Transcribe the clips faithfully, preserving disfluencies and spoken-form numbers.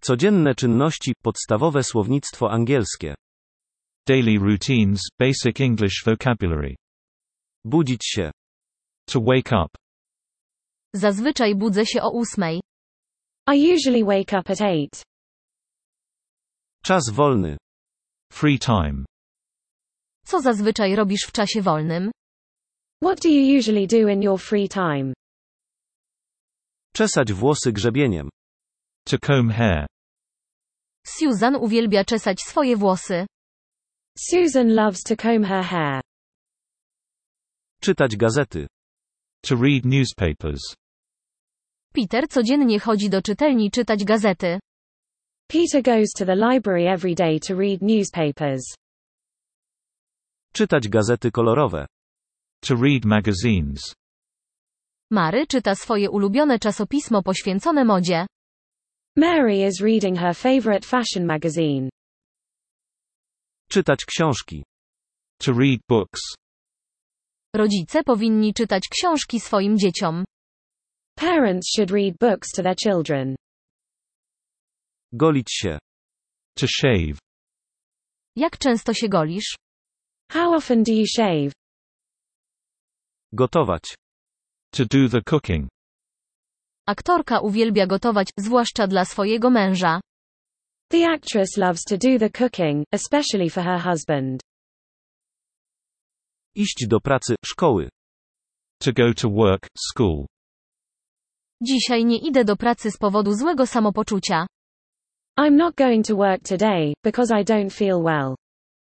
Codzienne czynności, podstawowe słownictwo angielskie. Daily routines, basic English vocabulary. Budzić się. To wake up. Zazwyczaj budzę się o ósmej. I usually wake up at eight. Czas wolny. Free time. Co zazwyczaj robisz w czasie wolnym? What do you usually do in your free time? Czesać włosy grzebieniem. To comb hair. Susan uwielbia czesać swoje włosy. Susan loves to comb her hair. Czytać gazety. To read newspapers. Peter codziennie chodzi do czytelni czytać gazety. Peter goes to the library every day to read newspapers. Czytać gazety kolorowe. To read magazines. Mary czyta swoje ulubione czasopismo poświęcone modzie. Mary is reading her favorite fashion magazine. Czytać książki. To read books. Rodzice powinni czytać książki swoim dzieciom. Parents should read books to their children. Golić się. To shave. Jak często się golisz? How often do you shave? Gotować. To do the cooking. Aktorka uwielbia gotować, zwłaszcza dla swojego męża. The actress loves to do the cooking, especially for her husband. Iść do pracy, szkoły. To go to work, school. Dzisiaj nie idę do pracy z powodu złego samopoczucia. I'm not going to work today, because I don't feel well.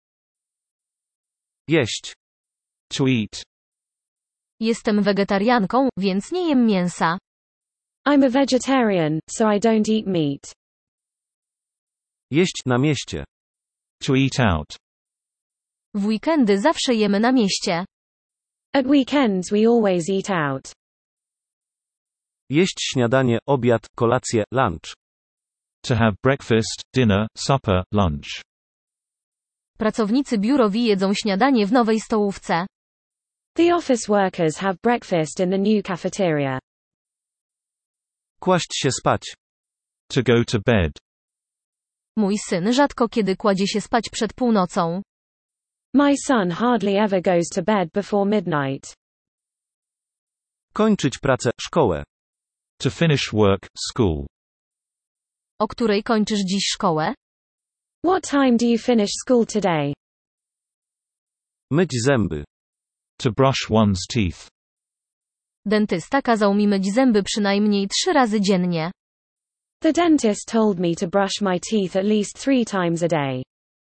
Jeść. To eat. Jestem wegetarianką, więc nie jem mięsa. I'm a vegetarian, so I don't eat meat. Jeść na mieście. To eat out. W weekendy zawsze jemy na mieście. At weekends we always eat out. Jeść śniadanie, obiad, kolację, lunch. To have breakfast, dinner, supper, lunch. Pracownicy biurowi jedzą śniadanie w nowej stołówce. The office workers have breakfast in the new cafeteria. Kłaść się spać. To go to bed. Mój syn rzadko kiedy kładzie się spać przed północą. My son hardly ever goes to bed before midnight. Kończyć pracę, szkołę. To finish work, school. O której kończysz dziś szkołę? What time do you finish school today? Myć zęby. To brush one's teeth. Dentysta kazał mi myć zęby przynajmniej trzy razy dziennie. The dentist told me to brush my teeth at least three times a day.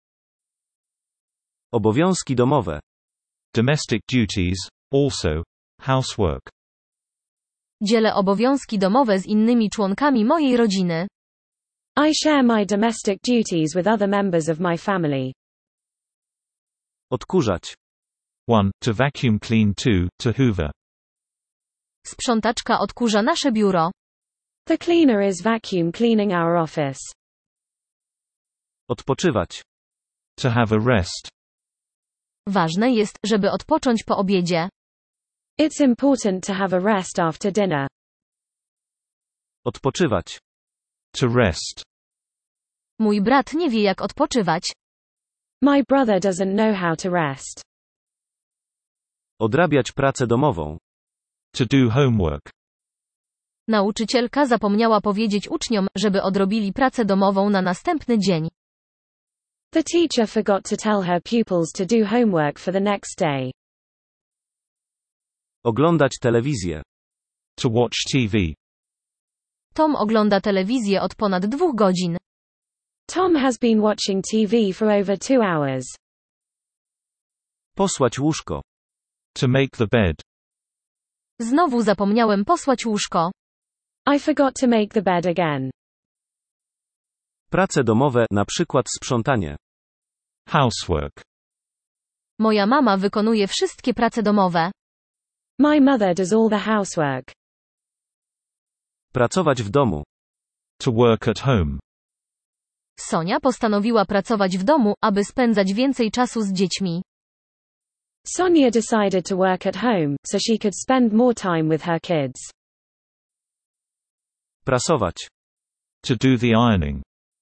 Obowiązki domowe. Domestic duties, also, housework. Dzielę obowiązki domowe z innymi członkami mojej rodziny. I share my domestic duties with other members of my family. Odkurzać. one. To vacuum clean. two. To hoover. Sprzątaczka odkurza nasze biuro. The cleaner is vacuum cleaning our office. Odpoczywać. To have a rest. Ważne jest, żeby odpocząć po obiedzie. It's important to have a rest after dinner. Odpoczywać. To rest. Mój brat nie wie jak odpoczywać. My brother doesn't know how to rest. Odrabiać pracę domową. To do homework. Nauczycielka zapomniała powiedzieć uczniom, żeby odrobili pracę domową na następny dzień. The teacher forgot to tell her pupils to do homework for the next day. Oglądać telewizję. To watch T V. Tom ogląda telewizję od ponad dwóch godzin. Tom has been watching T V for over two hours. Posłać łóżko. To make the bed. Znowu zapomniałem posłać łóżko. I forgot to make the bed again. Prace domowe, na przykład sprzątanie. Housework. Moja mama wykonuje wszystkie prace domowe. My mother does all the housework. Pracować w domu. To work at home. Sonia postanowiła pracować w domu, aby spędzać więcej czasu z dziećmi. Sonia decided to work at home, so she could spend more time with her kids. Prasować. To do the ironing.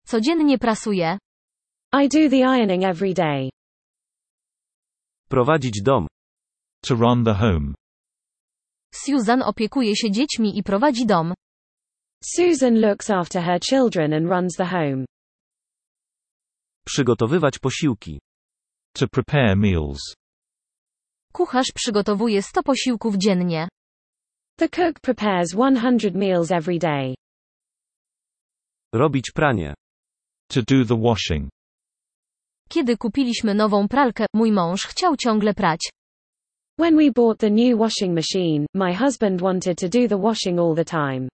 Codziennie prasuję. I do the ironing every day. Prowadzić dom. To run the home. Susan opiekuje się dziećmi i prowadzi dom. Susan looks after her children and runs the home. Przygotowywać posiłki. To prepare meals. Kucharz przygotowuje sto posiłków dziennie. The cook prepares one hundred meals every day. Robić pranie. To do the washing. Kiedy kupiliśmy nową pralkę, mój mąż chciał ciągle prać. When we bought the new washing machine, my husband wanted to do the washing all the time.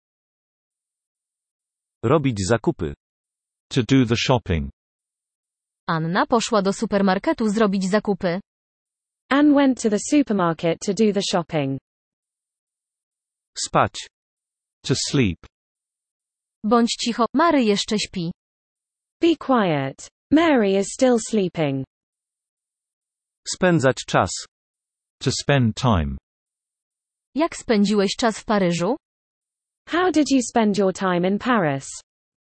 Robić zakupy. To do the shopping. Anna poszła do supermarketu zrobić zakupy. Anne went to the supermarket to do the shopping. Spać. To sleep. Bądź cicho, Mary jeszcze śpi. Be quiet. Mary is still sleeping. Spędzać czas. To spend time. Jak spędziłeś czas w Paryżu? How did you spend your time in Paris?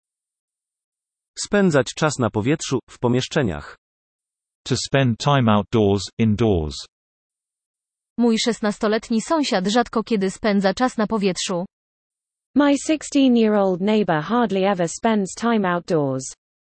Spędzać czas na powietrzu, w pomieszczeniach. To spend time outdoors, indoors. Mój szesnastoletni sąsiad rzadko kiedy spędza czas na powietrzu. My sixteen-year-old neighbor hardly ever spends time outdoors.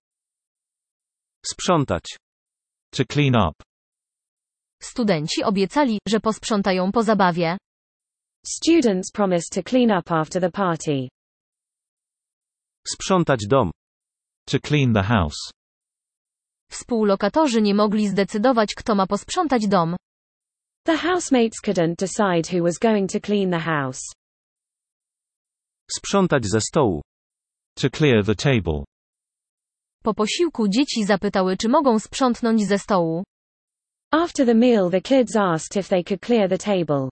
Sprzątać. To clean up. Studenci obiecali, że posprzątają po zabawie. Students promised to clean up after the party. Sprzątać dom. To clean the house. Współlokatorzy nie mogli zdecydować, kto ma posprzątać dom. The housemates couldn't decide who was going to clean the house. Sprzątać ze stołu. To clear the table. Po posiłku dzieci zapytały, czy mogą sprzątnąć ze stołu. After the meal, the kids asked if they could clear the table.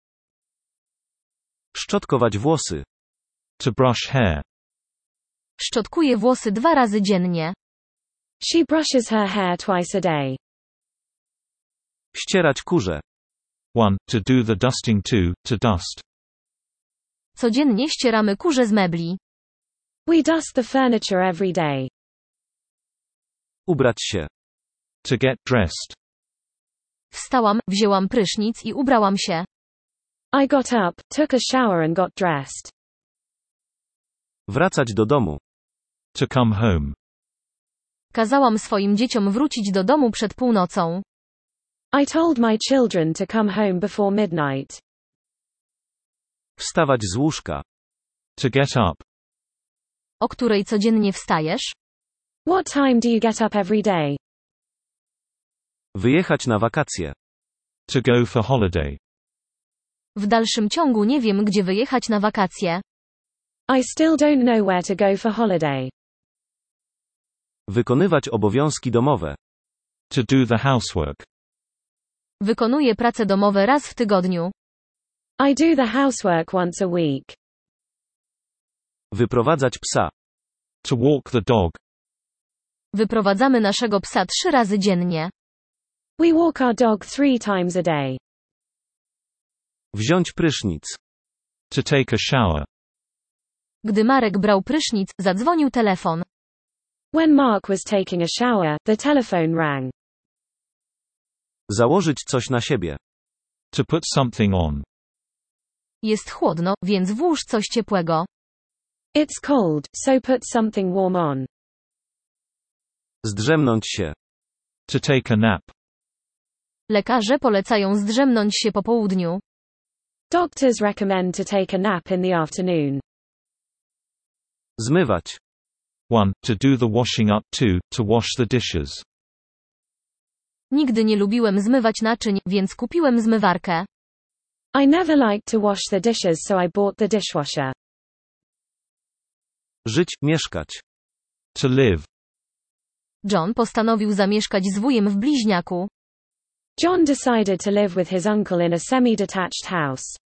Szczotkować włosy. To brush hair. Szczotkuje włosy dwa razy dziennie. She brushes her hair twice a day. Ścierać kurze. one. To do the dusting. two. To dust. Codziennie ścieramy kurze z mebli. We dust the furniture every day. Ubrać się. To get dressed. Wstałam, wzięłam prysznic i ubrałam się. I got up, took a shower and got dressed. Wracać do domu. To come home. Kazałam swoim dzieciom wrócić do domu przed północą. I told my children to come home before midnight. Wstawać z łóżka. To get up. O której codziennie wstajesz? What time do you get up every day? Wyjechać na wakacje. To go for holiday. W dalszym ciągu nie wiem, gdzie wyjechać na wakacje. I still don't know where to go for holiday. Wykonywać obowiązki domowe. To do the housework. Wykonuję prace domowe raz w tygodniu. I do the housework once a week. Wyprowadzać psa. To walk the dog. Wyprowadzamy naszego psa trzy razy dziennie. We walk our dog three times a day. Wziąć prysznic. To take a shower. Gdy Marek brał prysznic, zadzwonił telefon. When Mark was taking a shower, the telephone rang. Założyć coś na siebie. To put something on. Jest chłodno, więc włóż coś ciepłego. It's cold, so put something warm on. Zdrzemnąć się. To take a nap. Lekarze polecają zdrzemnąć się po południu. Doctors recommend to take a nap in the afternoon. Zmywać. one. To do the washing up. two. To wash the dishes. Nigdy nie lubiłem zmywać naczyń, więc kupiłem zmywarkę. I never liked to wash the dishes, so I bought the dishwasher. Żyć, mieszkać. To live. John postanowił zamieszkać z wujem w bliźniaku. John decided to live with his uncle in a semi-detached house.